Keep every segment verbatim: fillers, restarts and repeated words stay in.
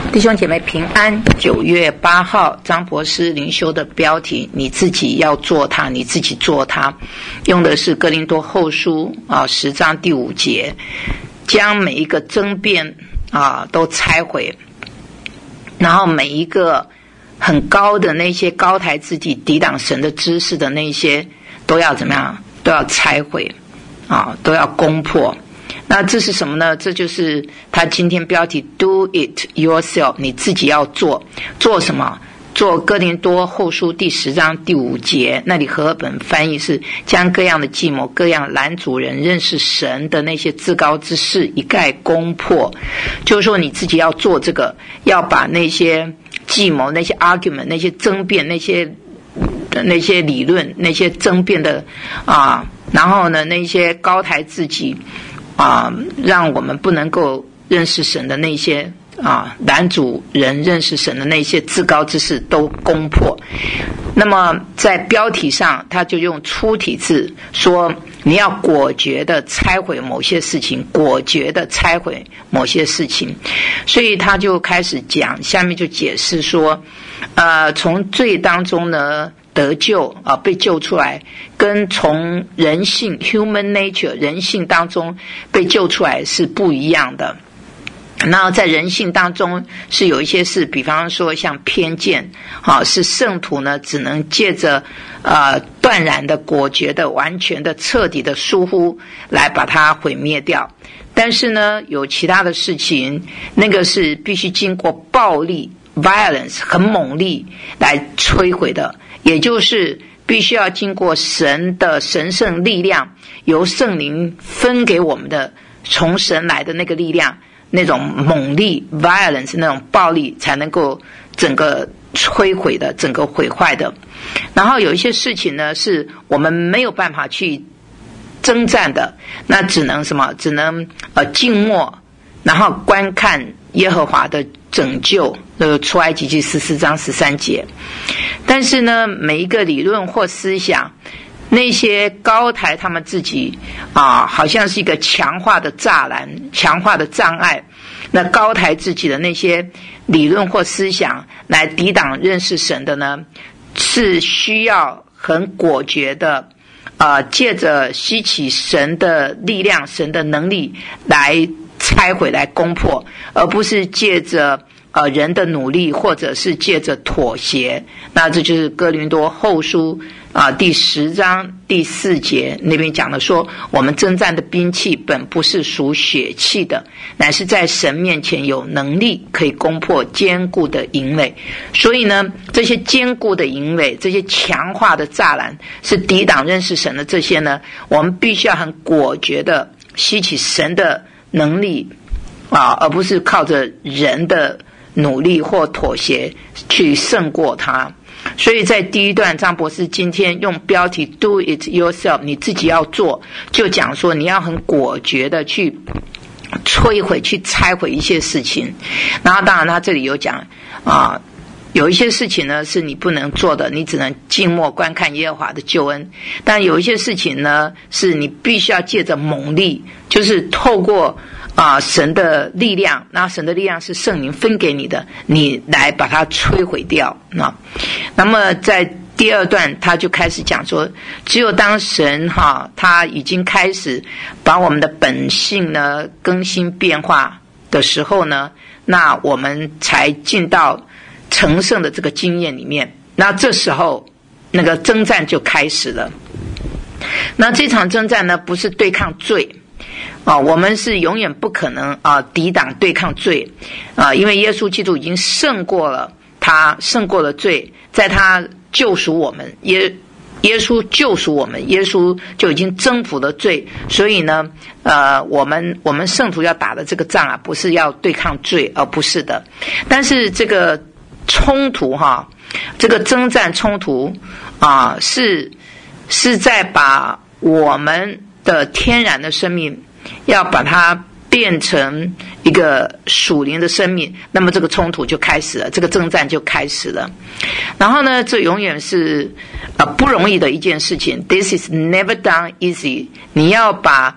弟兄姐妹平安。九月八号张博士灵修的标题，你自己要做它，你自己做它，用的是哥林多后书啊十章第五节，将每一个争辩啊都拆毁，然后每一个很高的那些高抬自己抵挡神的知识的那些都要怎么样，都要拆毁啊，都要攻破。那这是什么呢？这就是他今天标题 Do it yourself， 你自己要做。做什么？做哥林多后书第十章第五节，那里和合本翻译是将各样的计谋、各样拦阻人认识神的那些自高之事一概攻破。就是说你自己要做这个，要把那些计谋、那些 argument、那些争辩、那些那些理论、那些争辩的啊，然后呢那些高抬自己啊，让我们不能够认识神的那些啊，拦阻人认识神的那些自高之事都攻破。那么在标题上他就用粗体字说，你要果决的拆毁某些事情，果决的拆毁某些事情。所以他就开始讲，下面就解释说呃，从罪当中呢得救啊，被救出来，跟从人性 human nature 人性当中被救出来是不一样的。然后在人性当中是有一些事，比方说像偏见啊，是圣徒呢只能借着呃断然的、果决的、完全的、彻底的疏忽来把它毁灭掉。但是呢有其他的事情，那个是必须经过暴力 violence 很猛力来摧毁的，也就是必须要经过神的神圣力量，由圣灵分给我们的从神来的那个力量，那种猛力 violence 那种暴力才能够整个摧毁的，整个毁坏的。然后有一些事情呢是我们没有办法去征战的，那只能什么，只能呃静默，然后观看耶和华的拯救，呃出埃及记十四章十三节。但是呢每一个理论或思想，那些高抬他们自己啊，好像是一个强化的栅栏，强化的障碍，那高抬自己的那些理论或思想来抵挡认识神的呢，是需要很果决的啊，借着吸取神的力量、神的能力来拆毁、来攻破，而不是借着呃人的努力，或者是借着妥协。那这就是哥林多后书啊第十章第四节那边讲的说，我们征战的兵器本不是属血气的，乃是在神面前有能力可以攻破坚固的营垒。所以呢这些坚固的营垒，这些强化的栅栏，是抵挡认识神的这些呢，我们必须要很果决的吸取神的能力啊，而不是靠着人的努力或妥协去胜过它。所以在第一段，张博士今天用标题 Do it yourself， 你自己要做，就讲说你要很果决的去摧毁、去拆毁一些事情。然后当然他这里有讲啊，有一些事情呢是你不能做的，你只能静默观看耶和华的救恩。但有一些事情呢是你必须要借着猛力，就是透过啊神的力量，那神的力量是圣灵分给你的，你来把它摧毁掉。那那么在第二段他就开始讲说，只有当神哈他已经开始把我们的本性呢更新变化的时候呢，那我们才进到成圣的这个经验里面。那这时候那个征战就开始了。那这场征战呢不是对抗罪啊，我们是永远不可能啊抵挡对抗罪啊，因为耶稣基督已经胜过了，他胜过了罪，在他救赎我们，耶耶稣救赎我们，耶稣就已经征服了罪。所以呢呃我们我们圣徒要打的这个仗啊，不是要对抗罪，而不是的。但是这个冲突哈，这个征战冲突啊，是是在把我们的天然的生命要把它变成一个属灵的生命，那么这个冲突就开始了，这个征战就开始了。然后呢这永远是呃不容易的一件事情， This is never done easy。 你要把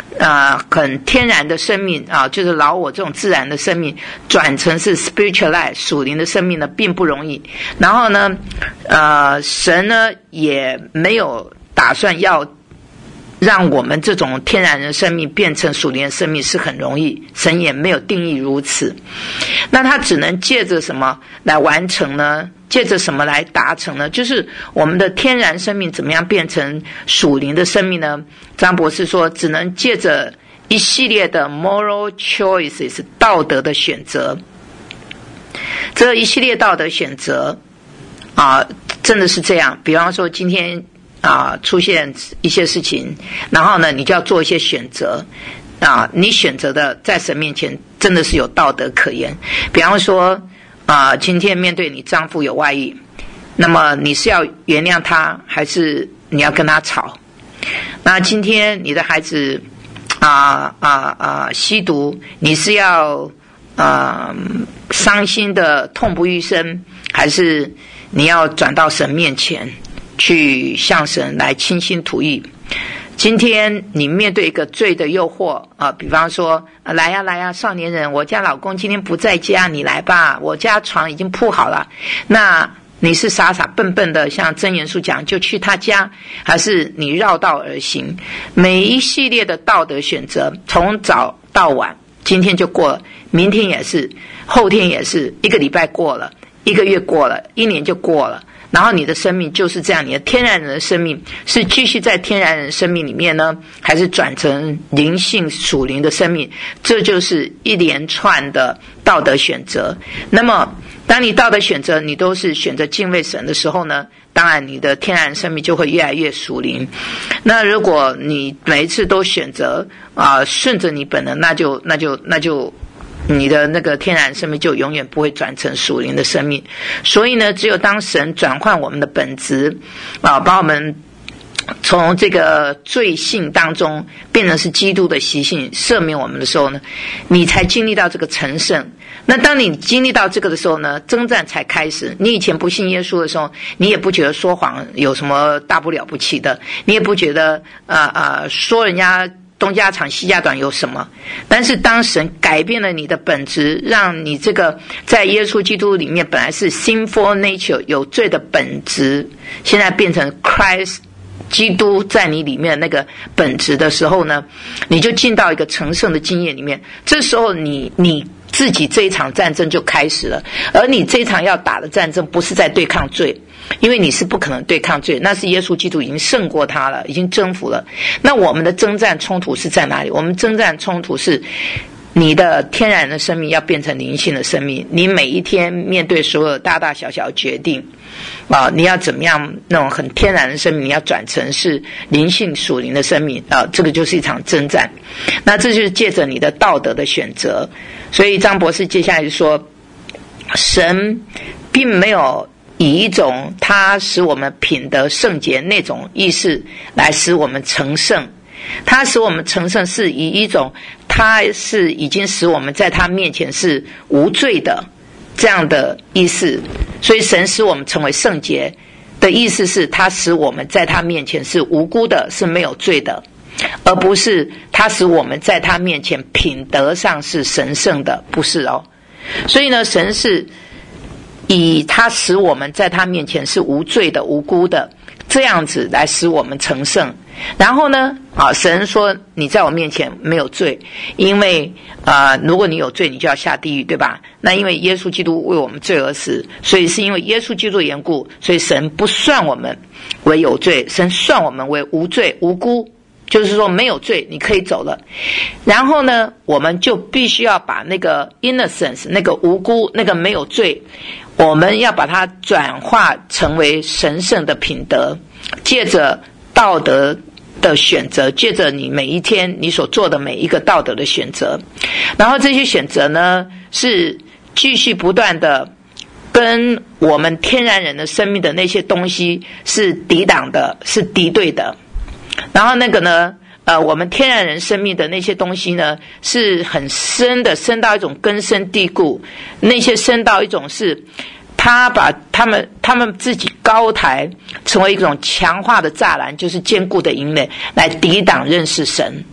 啊、呃，很天然的生命啊，就是老我这种自然的生命，转成是 spiritual life 属灵的生命呢，并不容易。然后呢，呃，神呢也没有打算要让我们这种天然的生命变成属灵的生命是很容易，神也没有定义如此。那他只能借着什么来完成呢？借着什么来达成呢？就是我们的天然生命怎么样变成属灵的生命呢？张博士说，只能借着一系列的 moral choices 道德的选择。这一系列道德选择啊，真的是这样。比方说今天啊出现一些事情，然后呢你就要做一些选择啊，你选择的在神面前真的是有道德可言。比方说啊，今天面对你丈夫有外遇，那么你是要原谅他，还是你要跟他吵？那今天你的孩子啊啊啊吸毒，你是要啊伤心的痛不欲生，还是你要转到神面前去向神来倾心吐意？今天你面对一个罪的诱惑啊，比方说、啊、来呀来呀，少年人，我家老公今天不在家，你来吧，我家床已经铺好了。那你是傻傻笨笨的，像箴言书讲就去他家，还是你绕道而行？每一系列的道德选择，从早到晚，今天就过了，明天也是，后天也是，一个礼拜过了，一个月过了，一年就过了。然后你的生命就是这样，你的天然人的生命是继续在天然人生命里面呢，还是转成灵性属灵的生命？这就是一连串的道德选择。那么当你道德选择你都是选择敬畏神的时候呢，当然你的天然生命就会越来越属灵。那如果你每一次都选择啊、呃、顺着你本能，那就那就那就你的那个天然生命就永远不会转成属灵的生命。所以呢，只有当神转换我们的本质啊，把我们从这个罪性当中变成是基督的习性，赦免我们的时候呢，你才经历到这个成圣。那当你经历到这个的时候呢，征战才开始。你以前不信耶稣的时候，你也不觉得说谎有什么大不了不起的，你也不觉得呃呃说人家东家长西家短有什么。但是当神改变了你的本质，让你这个在耶稣基督里面本来是 sinful nature 有罪的本质，现在变成 Christ 基督在你里面的那个本质的时候呢，你就进到一个成圣的经验里面。这时候你你自己这一场战争就开始了，而你这一场要打的战争不是在对抗罪，因为你是不可能对抗罪，那是耶稣基督已经胜过他了，已经征服了。那我们的征战冲突是在哪里？我们征战冲突是你的天然的生命要变成灵性的生命，你每一天面对所有大大小小决定啊，你要怎么样那种很天然的生命，你要转成是灵性属灵的生命啊，这个就是一场征战。那这就是借着你的道德的选择。所以张博士接下来就说，神并没有以一种他使我们品德圣洁那种意识来使我们成圣，他使我们成圣是以一种他是已经使我们在他面前是无罪的这样的意思。所以神使我们成为圣洁的意思是他使我们在他面前是无辜的，是没有罪的，而不是他使我们在他面前品德上是神圣的，不是哦。所以呢，神是以他使我们在他面前是无罪的无辜的这样子来使我们成圣。然后呢啊，神说你在我面前没有罪，因为啊、呃，如果你有罪你就要下地狱，对吧？那因为耶稣基督为我们罪而死，所以是因为耶稣基督的缘故，所以神不算我们为有罪，神算我们为无罪无辜，就是说没有罪你可以走了。然后呢，我们就必须要把那个 innocence 那个无辜那个没有罪，我们要把它转化成为神圣的品德，借着道德的选择，借着你每一天你所做的每一个道德的选择，然后这些选择呢是继续不断的跟我们天然人的生命的那些东西是抵挡的，是敌对的。然后那个呢呃，我们天然人生命的那些东西呢是很深的，深到一种根深蒂固，那些深到一种是他把他们他们自己高抬成为一种强化的栅栏，就是坚固的营垒来抵挡认识神。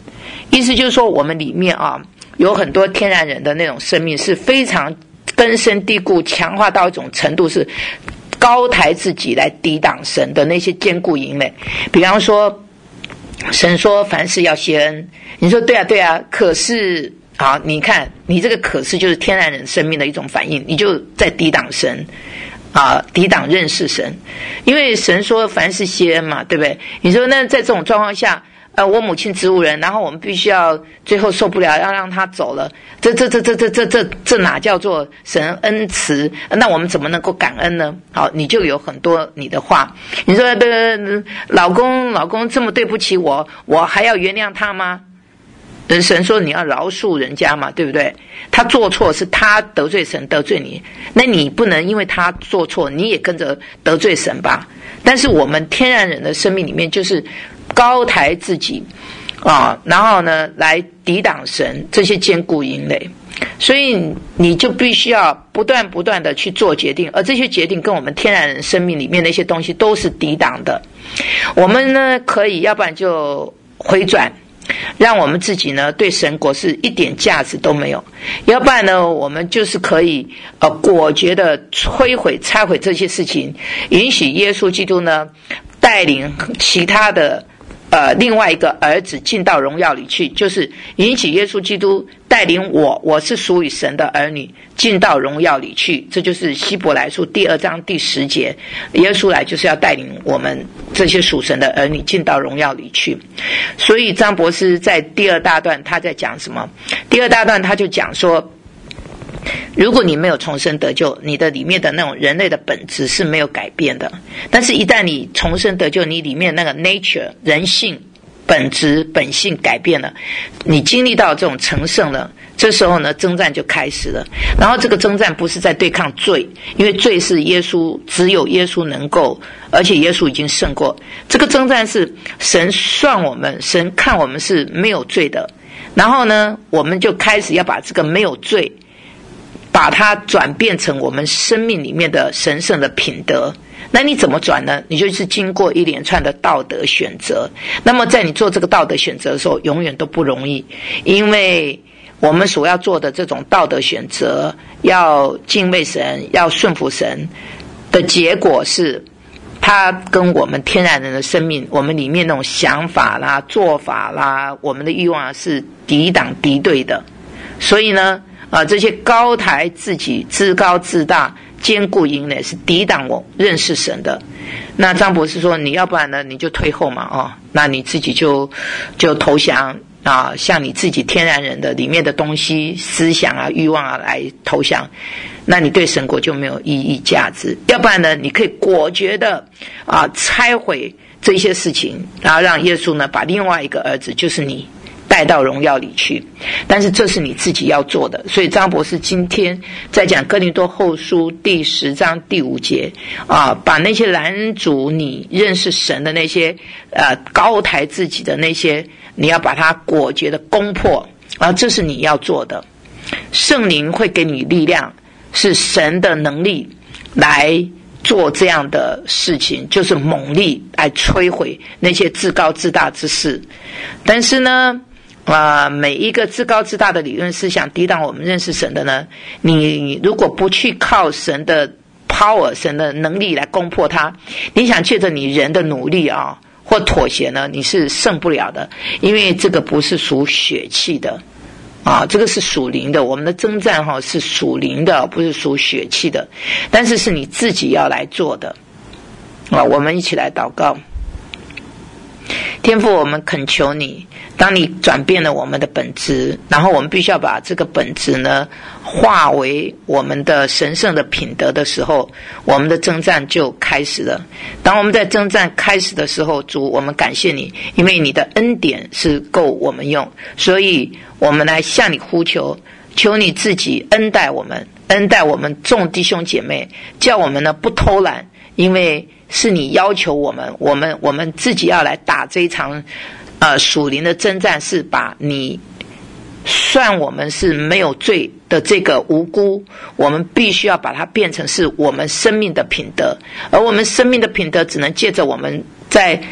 意思就是说我们里面啊有很多天然人的那种生命是非常根深蒂固，强化到一种程度，是高抬自己来抵挡神的那些坚固营垒。比方说神说凡事要谢恩，你说对啊对啊，可是好，你看你这个可是就是天然人生命的一种反应，你就在抵挡神啊，抵挡认识神。因为神说凡事谢恩嘛，对不对？你说那在这种状况下，呃，我母亲植物人，然后我们必须要最后受不了要让他走了，这这这这这这这这哪叫做神恩慈？那我们怎么能够感恩呢？好，你就有很多你的话，你说的老公老公这么对不起我，我还要原谅他吗？神说你要饶恕人家嘛，对不对？他做错是他得罪神得罪你，那你不能因为他做错你也跟着得罪神吧。但是我们天然人的生命里面就是高抬自己啊，然后呢来抵挡神这些坚固营垒，所以你就必须要不断不断的去做决定，而这些决定跟我们天然人生命里面那些东西都是抵挡的。我们呢可以要不然就回转，让我们自己呢对神国是一点价值都没有，要不然呢我们就是可以呃果决的摧毁拆毁这些事情，允许耶稣基督呢带领其他的呃另外一个儿子进到荣耀里去，就是允许耶稣基督带领我我是属于神的儿女进到荣耀里去。这就是希伯来书第二章第十节，耶稣来就是要带领我们这些属神的儿女进到荣耀里去。所以张博士在第二大段他在讲什么？第二大段他就讲说，如果你没有重生得救，你的里面的那种人类的本质是没有改变的，但是一旦你重生得救，你里面那个 nature 人性本质本性改变了，你经历到这种成圣了，这时候呢征战就开始了。然后这个征战不是在对抗罪，因为罪是耶稣只有耶稣能够，而且耶稣已经胜过。这个征战是神算我们，神看我们是没有罪的，然后呢我们就开始要把这个没有罪把它转变成我们生命里面的神圣的品德。那你怎么转呢？你就是经过一连串的道德选择。那么在你做这个道德选择的时候永远都不容易，因为我们所要做的这种道德选择，要敬畏神要顺服神的结果是它跟我们天然人的生命，我们里面那种想法啦做法啦我们的欲望是抵挡敌对的。所以呢啊，这些高抬自己自高自大坚固营垒是抵挡我认识神的。那张博士说你要不然呢你就退后嘛，哦，那你自己就就投降啊，向你自己天然人的里面的东西思想啊欲望啊来投降，那你对神国就没有意义价值。要不然呢你可以果决的啊拆毁这些事情，然后让耶稣呢把另外一个儿子就是你带到荣耀里去，但是这是你自己要做的。所以张博士今天在讲哥林多后书第十章第五节啊，把那些拦阻你认识神的那些呃高抬自己的那些，你要把它果决的攻破啊，这是你要做的。圣灵会给你力量，是神的能力来做这样的事情，就是猛力来摧毁那些自高自大之事。但是呢啊、呃，每一个自高自大的理论思想抵挡我们认识神的呢，你如果不去靠神的 power 神的能力来攻破它，你想借着你人的努力啊或妥协呢，你是胜不了的。因为这个不是属血气的啊，这个是属灵的。我们的征战哈、啊、是属灵的，不是属血气的，但是是你自己要来做的啊。我们一起来祷告。天父，我们恳求你，当你转变了我们的本质，然后我们必须要把这个本质呢化为我们的神圣的品德的时候，我们的征战就开始了。当我们在征战开始的时候，主，我们感谢你，因为你的恩典是够我们用，所以我们来向你呼求，求你自己恩待我们，恩待我们众弟兄姐妹，叫我们呢不偷懒，因为是你要求我们，我们我们自己要来打这一场呃属灵的征战，是把你算我们是没有罪的这个无辜，我们必须要把它变成是我们生命的品德，而我们生命的品德只能借着我们在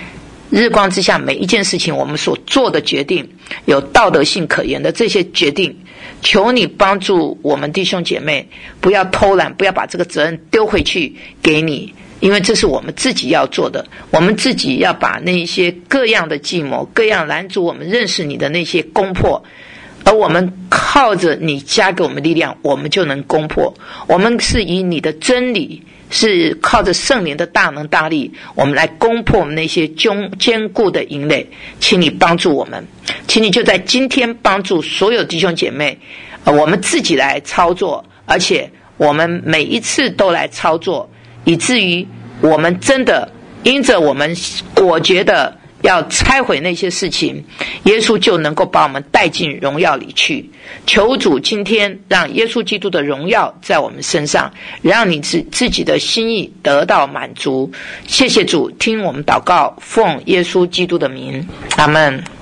日光之下每一件事情我们所做的决定有道德性可言的这些决定，求你帮助我们弟兄姐妹不要偷懒，不要把这个责任丢回去给你，因为这是我们自己要做的，我们自己要把那些各样的计谋，各样拦阻我们认识你的那些攻破，而我们靠着你加给我们力量，我们就能攻破。我们是以你的真理，是靠着圣灵的大能大力，我们来攻破我们那些坚固的营垒。请你帮助我们，请你就在今天帮助所有弟兄姐妹，呃、我们自己来操作，而且我们每一次都来操作，以至于我们真的因着我们果决的要拆毁那些事情，耶稣就能够把我们带进荣耀里去。求主今天让耶稣基督的荣耀在我们身上，让你自自己的心意得到满足。谢谢主，听我们祷告，奉耶稣基督的名，阿们。